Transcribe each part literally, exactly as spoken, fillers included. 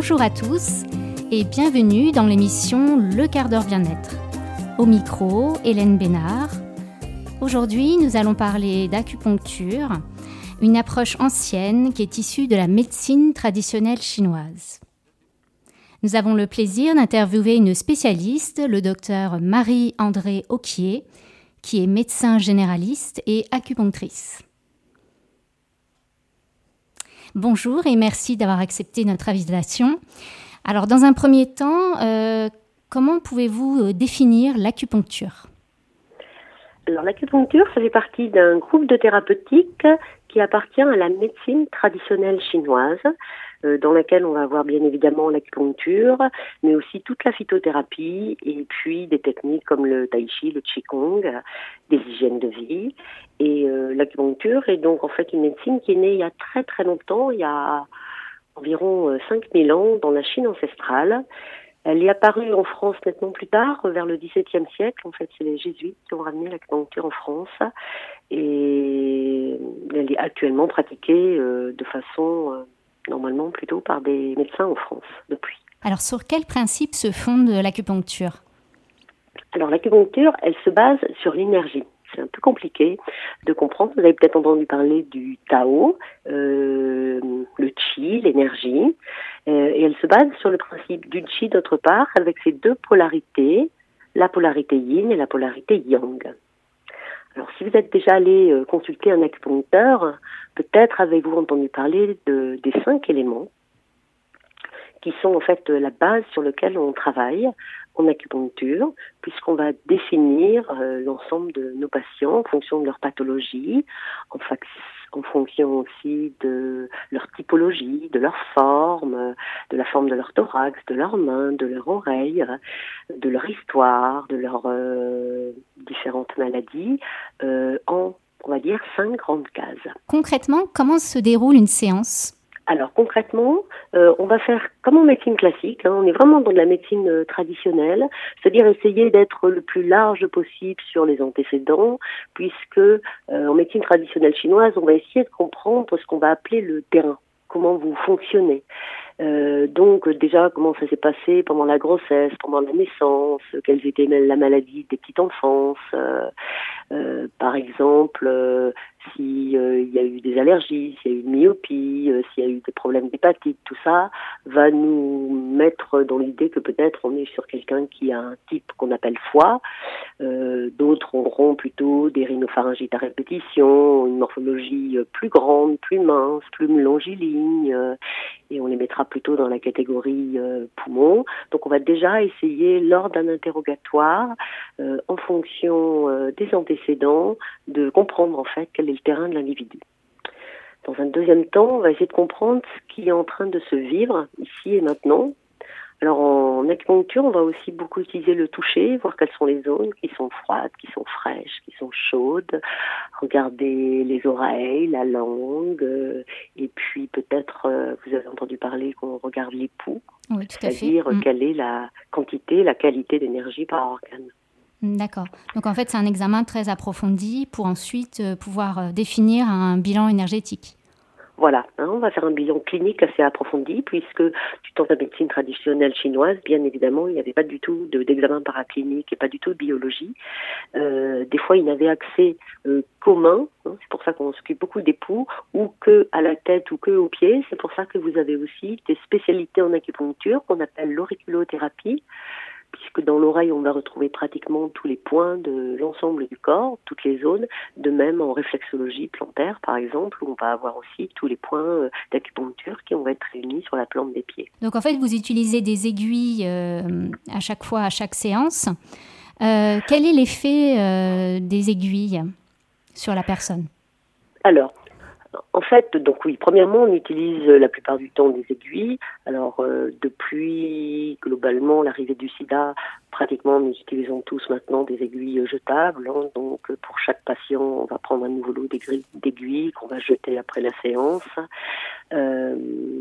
Bonjour à tous et bienvenue dans l'émission Le quart d'heure bien-être. Au micro, Hélène Bénard. Aujourd'hui, nous allons parler d'acupuncture, une approche ancienne qui est issue de la médecine traditionnelle chinoise. Nous avons le plaisir d'interviewer une spécialiste, le docteur Marie-Andrée Auquier, qui est médecin généraliste et acupunctrice. Bonjour et merci d'avoir accepté notre invitation. Alors, dans un premier temps, euh, comment pouvez-vous définir l'acupuncture ? Alors, l'acupuncture, ça fait partie d'un groupe de thérapeutiques qui appartient à la médecine traditionnelle chinoise, euh, dans laquelle on va avoir bien évidemment l'acupuncture, mais aussi toute la phytothérapie et puis des techniques comme le tai chi, le qigong, des hygiènes de vie. Et euh, l'acupuncture est donc en fait une médecine qui est née il y a très très longtemps, il y a environ cinq mille ans dans la Chine ancestrale. Elle est apparue en France nettement plus tard, vers le dix-septième siècle. En fait, c'est les jésuites qui ont ramené l'acupuncture en France. Et elle est actuellement pratiquée euh, de façon, euh, normalement, plutôt par des médecins en France, depuis. Alors, sur quel principe se fonde l'acupuncture ? Alors, l'acupuncture, elle se base sur l'énergie. C'est un peu compliqué de comprendre. Vous avez peut-être entendu parler du Tao, euh, le Qi, l'énergie. Euh, et elle se base sur le principe du Qi d'autre part, avec ses deux polarités, la polarité Yin et la polarité Yang. Alors, si vous êtes déjà allé euh, consulter un acupuncteur, peut-être avez-vous entendu parler de, des cinq éléments qui sont en fait la base sur laquelle on travaille en acupuncture, puisqu'on va définir euh, l'ensemble de nos patients en fonction de leur pathologie, en, fa- en fonction aussi de leur typologie, de leur forme, de la forme de leur thorax, de leurs mains, de leurs oreilles, de leur histoire, de leurs euh, différentes maladies, euh, en, on va dire, cinq grandes cases. Concrètement, comment se déroule une séance ? Alors concrètement, euh, on va faire comme en médecine classique, hein, on est vraiment dans de la médecine euh, traditionnelle, c'est-à-dire essayer d'être le plus large possible sur les antécédents, puisque euh, en médecine traditionnelle chinoise, on va essayer de comprendre ce qu'on va appeler le terrain, comment vous fonctionnez. Euh, donc déjà, comment ça s'est passé pendant la grossesse, pendant la naissance, quelles étaient la maladie des petites enfances, euh, euh, par exemple, euh, s'il euh, y a eu des allergies, s'il y a eu une myopie, euh, s'il y a eu des problèmes d'hépatite, tout ça va nous mettre dans l'idée que peut-être on est sur quelqu'un qui a un type qu'on appelle foie. Euh, d'autres auront plutôt des rhinopharyngites à répétition, une morphologie plus grande, plus mince, plus longiligne, euh, et on les mettra plutôt dans la catégorie euh, poumon. Donc on va déjà essayer lors d'un interrogatoire, euh, en fonction euh, des antécédents, de comprendre en fait quel est le terrain de l'individu. Dans un deuxième temps, on va essayer de comprendre ce qui est en train de se vivre ici et maintenant. Alors en acupuncture, on va aussi beaucoup utiliser le toucher, voir quelles sont les zones qui sont froides, qui sont fraîches, qui sont chaudes. Regarder les oreilles, la langue, euh, et puis peut-être, euh, vous avez entendu parler qu'on regarde les pouls, oui, tout à fait. C'est-à-dire Mmh. quelle est la quantité, la qualité d'énergie par organe. D'accord. Donc en fait, c'est un examen très approfondi pour ensuite euh, pouvoir euh, définir un bilan énergétique. Voilà, hein, on va faire un bilan clinique assez approfondi, puisque du temps de la médecine traditionnelle chinoise, bien évidemment, il n'y avait pas du tout de, d'examen paraclinique et pas du tout de biologie. Euh, des fois, il n'avait accès euh, qu'aux mains, hein, c'est pour ça qu'on s'occupe beaucoup des pouls, ou que à la tête ou que aux pieds. C'est pour ça que vous avez aussi des spécialités en acupuncture qu'on appelle l'auriculothérapie, puisque dans l'oreille, on va retrouver pratiquement tous les points de l'ensemble du corps, toutes les zones, de même en réflexologie plantaire, par exemple, où on va avoir aussi tous les points d'acupuncture qui vont être réunis sur la plante des pieds. Donc en fait, vous utilisez des aiguilles euh, à chaque fois, à chaque séance. Euh, quel est l'effet euh, des aiguilles sur la personne ? Alors, en fait, donc oui, premièrement, on utilise la plupart du temps des aiguilles. Alors, euh, depuis globalement l'arrivée du sida, pratiquement nous utilisons tous maintenant des aiguilles jetables. Hein, donc, pour chaque patient, on va prendre un nouveau lot d'aiguilles qu'on va jeter après la séance. Euh,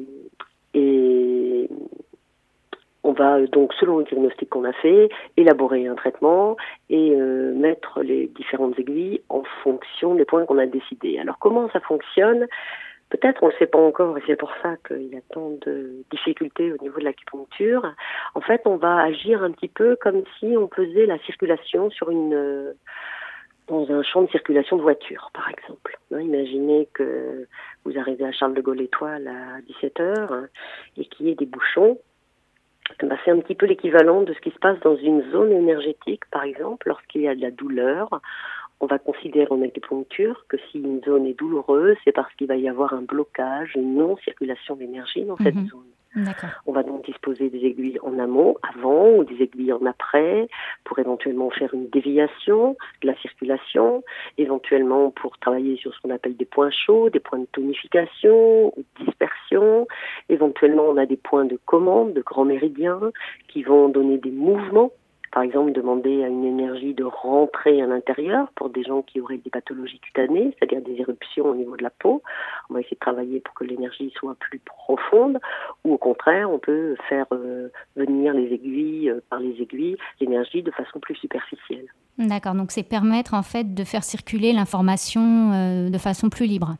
et on va donc, selon le diagnostic qu'on a fait, élaborer un traitement et euh, mettre les différentes aiguilles en fonction des points qu'on a décidés. Alors, comment ça fonctionne ? Peut-être on ne le sait pas encore et c'est pour ça qu'il y a tant de difficultés au niveau de l'acupuncture. En fait, on va agir un petit peu comme si on faisait la circulation sur une dans un champ de circulation de voiture, par exemple. Hein, imaginez que vous arrivez à Charles de Gaulle-Étoile à dix-sept heures hein, et qu'il y ait des bouchons. Ben, c'est un petit peu l'équivalent de ce qui se passe dans une zone énergétique, par exemple, lorsqu'il y a de la douleur. On va considérer en acupuncture que si une zone est douloureuse, c'est parce qu'il va y avoir un blocage, une non-circulation d'énergie dans cette Mmh. zone. D'accord. On va donc disposer des aiguilles en amont, avant, ou des aiguilles en après, pour éventuellement faire une déviation de la circulation, éventuellement pour travailler sur ce qu'on appelle des points chauds, des points de tonification ou de dispersion. Éventuellement, on a des points de commande, de grands méridiens, qui vont donner des mouvements. Par exemple, demander à une énergie de rentrer à l'intérieur pour des gens qui auraient des pathologies cutanées, c'est-à-dire des éruptions au niveau de la peau. On va essayer de travailler pour que l'énergie soit plus profonde, ou au contraire, on peut faire euh, venir les aiguilles, euh, par les aiguilles, l'énergie de façon plus superficielle. D'accord, donc c'est permettre en fait de faire circuler l'information euh, de façon plus libre.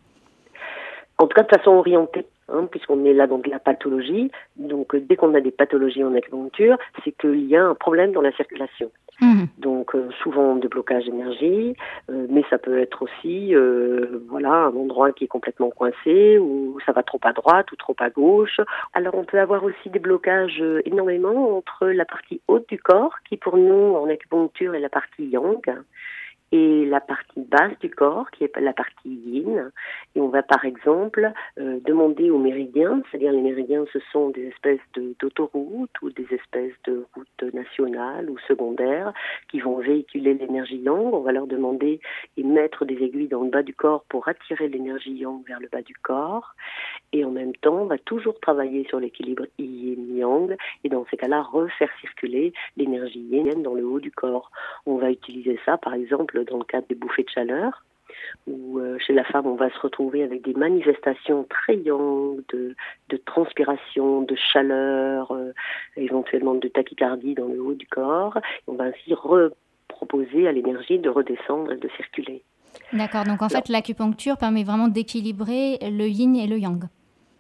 En tout cas, de façon orientée. Hein, puisqu'on est là dans de la pathologie. Donc, euh, dès qu'on a des pathologies en acupuncture, c'est qu'il y a un problème dans la circulation. Mmh. Donc, euh, souvent de blocage d'énergie, euh, mais ça peut être aussi, euh, voilà, un endroit qui est complètement coincé, ou ça va trop à droite ou trop à gauche. Alors, on peut avoir aussi des blocages euh, énormément entre la partie haute du corps, qui pour nous, en acupuncture, est la partie yang, et la partie basse du corps, qui est la partie yin. Et on va par exemple euh, demander aux méridiens, c'est-à-dire les méridiens, ce sont des espèces de, d'autoroutes ou des espèces de routes nationales ou secondaires qui vont véhiculer l'énergie yang. On va leur demander et mettre des aiguilles dans le bas du corps pour attirer l'énergie yang vers le bas du corps. Et en même temps, on va toujours travailler sur l'équilibre yin-yang et dans ces cas-là, refaire circuler l'énergie yin dans le haut du corps. On va utiliser ça, par exemple, dans le cadre des bouffées de chaleur, où euh, chez la femme, on va se retrouver avec des manifestations très yang, de, de transpiration, de chaleur, euh, éventuellement de tachycardie dans le haut du corps. On va ainsi reproposer à l'énergie de redescendre et de circuler. D'accord, donc en Alors, fait, l'acupuncture permet vraiment d'équilibrer le yin et le yang.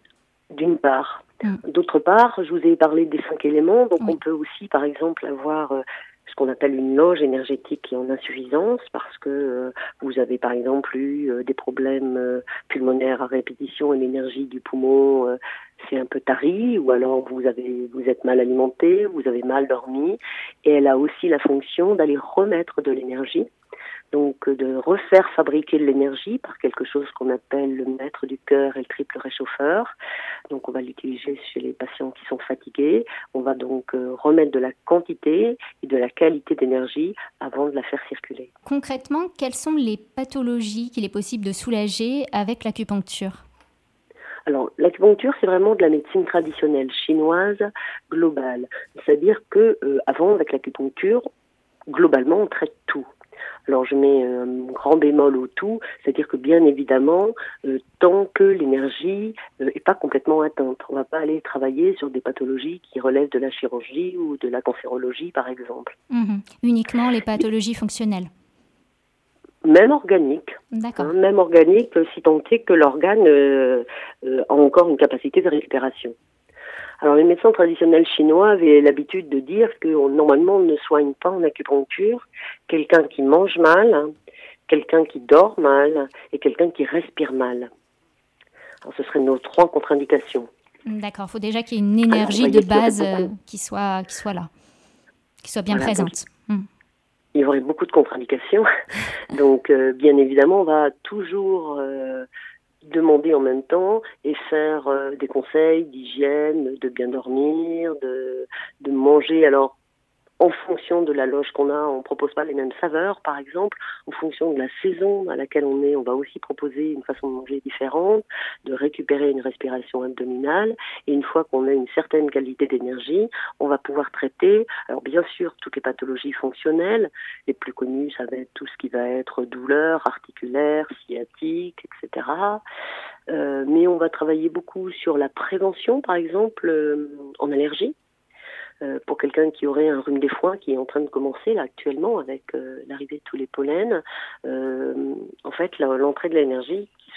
D'une part. Hum. D'autre part, je vous ai parlé des cinq éléments, donc oui. On peut aussi, par exemple, avoir euh, ce qu'on appelle une loge énergétique qui est en insuffisance parce que euh, vous avez, par exemple, eu euh, des problèmes euh, pulmonaires à répétition et l'énergie du poumon euh, c'est un peu tari, ou alors vous avez, vous êtes mal alimenté, vous avez mal dormi, et elle a aussi la fonction d'aller remettre de l'énergie. Donc de refaire fabriquer de l'énergie par quelque chose qu'on appelle le maître du cœur et le triple réchauffeur. Donc on va l'utiliser chez les patients qui sont fatigués. On va donc euh, remettre de la quantité et de la qualité d'énergie avant de la faire circuler. Concrètement, quelles sont les pathologies qu'il est possible de soulager avec l'acupuncture ? Alors, l'acupuncture, c'est vraiment de la médecine traditionnelle chinoise globale. C'est-à-dire que euh, avant, avec l'acupuncture, globalement, on traite tout. Alors je mets un grand bémol au tout, c'est-à-dire que bien évidemment, euh, tant que l'énergie n'est euh, pas complètement atteinte, on ne va pas aller travailler sur des pathologies qui relèvent de la chirurgie ou de la cancérologie par exemple. Mmh. Uniquement les pathologies fonctionnelles. Même organique, hein, même organique, si tant est que l'organe euh, euh, a encore une capacité de récupération. Alors les médecins traditionnels chinois avaient l'habitude de dire que on, normalement on ne soigne pas en acupuncture quelqu'un qui mange mal, hein, quelqu'un qui dort mal et quelqu'un qui respire mal. Alors ce seraient nos trois contre-indications. D'accord, il faut déjà qu'il y ait une énergie Alors, de base euh, qui, soit, qui soit là, qui soit bien voilà, présente. Donc, hum. Il y aurait beaucoup de contre-indications. Donc euh, bien évidemment on va toujours... Euh, demander en même temps et faire euh, des conseils d'hygiène, de bien dormir, de, de manger. Alors, en fonction de la loge qu'on a, on ne propose pas les mêmes saveurs, par exemple. En fonction de la saison à laquelle on est, on va aussi proposer une façon de manger différente, de récupérer une respiration abdominale. Et une fois qu'on a une certaine qualité d'énergie, on va pouvoir traiter, alors bien sûr, toutes les pathologies fonctionnelles. Les plus connues, ça va être tout ce qui va être douleur articulaire, sciatique, et cetera. Euh, mais on va travailler beaucoup sur la prévention, par exemple, euh, en allergie. Euh, pour quelqu'un qui aurait un rhume des foins qui est en train de commencer là actuellement avec euh, l'arrivée de tous les pollens, euh, en fait la, l'entrée de l'énergie qui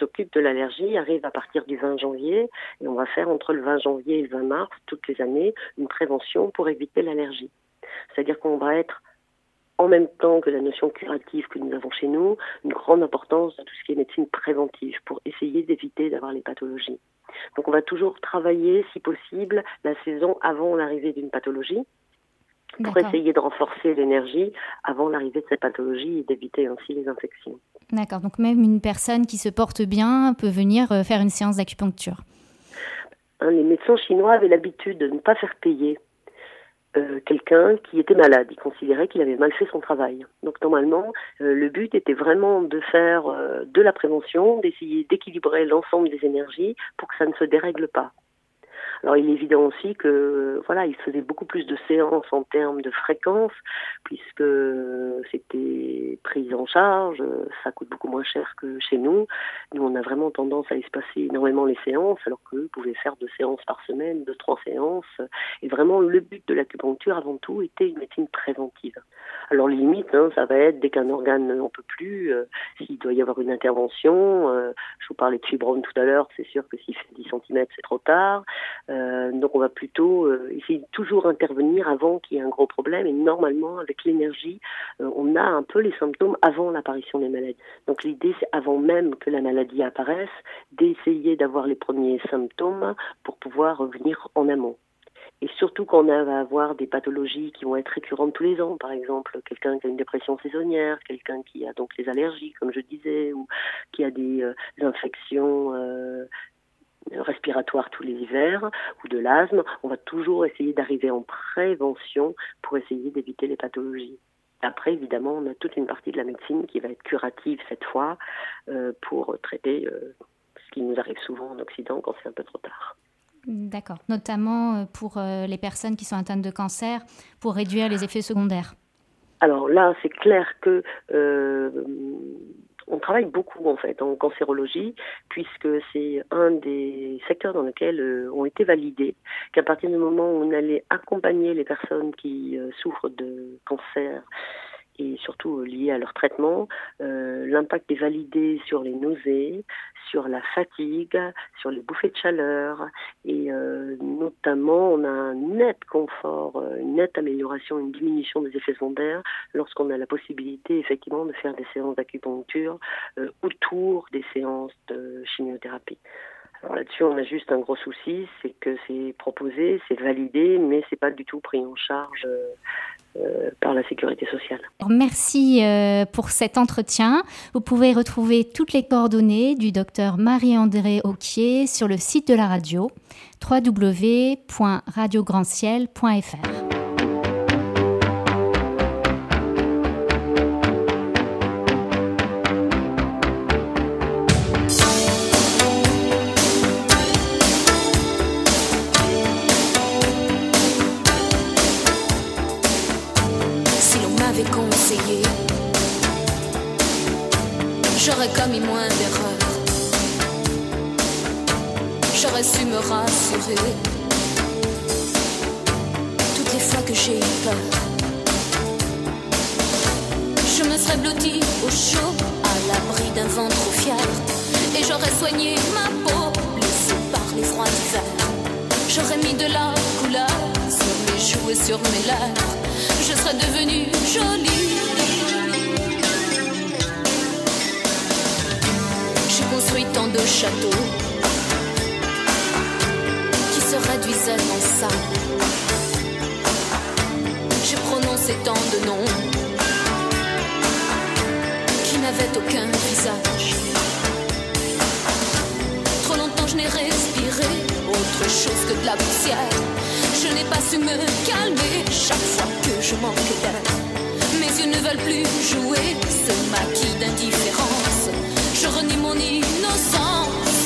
s'occupe de l'allergie arrive à partir du vingt janvier et on va faire entre le vingt janvier et le vingt mars, toutes les années, une prévention pour éviter l'allergie. C'est-à-dire qu'on va être, en même temps que la notion curative que nous avons chez nous, une grande importance de tout ce qui est médecine préventive pour essayer d'éviter d'avoir les pathologies. Donc on va toujours travailler, si possible, la saison avant l'arrivée d'une pathologie, pour D'accord. essayer de renforcer l'énergie avant l'arrivée de cette pathologie et d'éviter ainsi les infections. D'accord, donc même une personne qui se porte bien peut venir faire une séance d'acupuncture. Hein, les médecins chinois avaient l'habitude de ne pas faire payer euh, quelqu'un qui était malade. Ils considéraient qu'il avait mal fait son travail. Donc normalement, euh, le but était vraiment de faire euh, de la prévention, d'essayer d'équilibrer l'ensemble des énergies pour que ça ne se dérègle pas. Alors il est évident aussi que voilà, il faisait beaucoup plus de séances en termes de fréquence, puisque c'était pris en charge, ça coûte beaucoup moins cher que chez nous. Nous, on a vraiment tendance à espacer énormément les séances, alors qu'eux pouvaient faire deux séances par semaine, deux, trois séances. Et vraiment, le but de l'acupuncture, avant tout, était une médecine préventive. Alors les limites, hein, ça va être dès qu'un organe n'en peut plus, euh, s'il doit y avoir une intervention. Euh, je vous parlais de fibrome tout à l'heure, c'est sûr que s'il fait dix centimètres, c'est trop tard. Euh, donc on va plutôt euh, essayer de toujours intervenir avant qu'il y ait un gros problème. Et normalement, avec l'énergie, euh, on a un peu les symptômes avant l'apparition des maladies. Donc l'idée, c'est avant même que la maladie apparaisse, d'essayer d'avoir les premiers symptômes pour pouvoir revenir en amont. Et surtout quand on va avoir des pathologies qui vont être récurrentes tous les ans, par exemple quelqu'un qui a une dépression saisonnière, quelqu'un qui a donc les allergies, comme je disais, ou qui a des, euh, des infections euh, respiratoires tous les hivers, ou de l'asthme, on va toujours essayer d'arriver en prévention pour essayer d'éviter les pathologies. Après, évidemment, on a toute une partie de la médecine qui va être curative cette fois euh, pour traiter euh, ce qui nous arrive souvent en Occident quand c'est un peu trop tard. D'accord, notamment pour les personnes qui sont atteintes de cancer, pour réduire les effets secondaires. Alors là, c'est clair que euh, on travaille beaucoup en fait en cancérologie, puisque c'est un des secteurs dans lesquels euh, ont été validés qu'à partir du moment où on allait accompagner les personnes qui euh, souffrent de cancer et surtout lié à leur traitement, euh, l'impact est validé sur les nausées, sur la fatigue, sur les bouffées de chaleur et euh, notamment on a un net confort, une nette amélioration, une diminution des effets secondaires lorsqu'on a la possibilité effectivement de faire des séances d'acupuncture euh, autour des séances de chimiothérapie. Alors là-dessus, on a juste un gros souci, c'est que c'est proposé, c'est validé, mais c'est pas du tout pris en charge euh, euh, par la sécurité sociale. Merci euh, pour cet entretien. Vous pouvez retrouver toutes les coordonnées du docteur Marie-Andrée Auquier sur le site de la radio w w w point radio grand ciel point f r. J'aurais commis moins d'erreurs, j'aurais su me rassurer. Toutes les fois que j'ai eu peur, je me serais blottie au chaud, à l'abri d'un vent trop fier, et j'aurais soigné ma peau, blessée par les froids d'hiver. J'aurais mis de la couleur sur mes joues et sur mes lèvres, je serais devenue jolie. Construit tant de châteaux qui se réduisaient en sable. J'ai prononcé tant de noms qui n'avaient aucun visage. Trop longtemps je n'ai respiré autre chose que de la poussière. Je n'ai pas su me calmer chaque fois que je manque d'air. Mes yeux ne veulent plus jouer ce maquis d'indifférence. Je renie mon innocence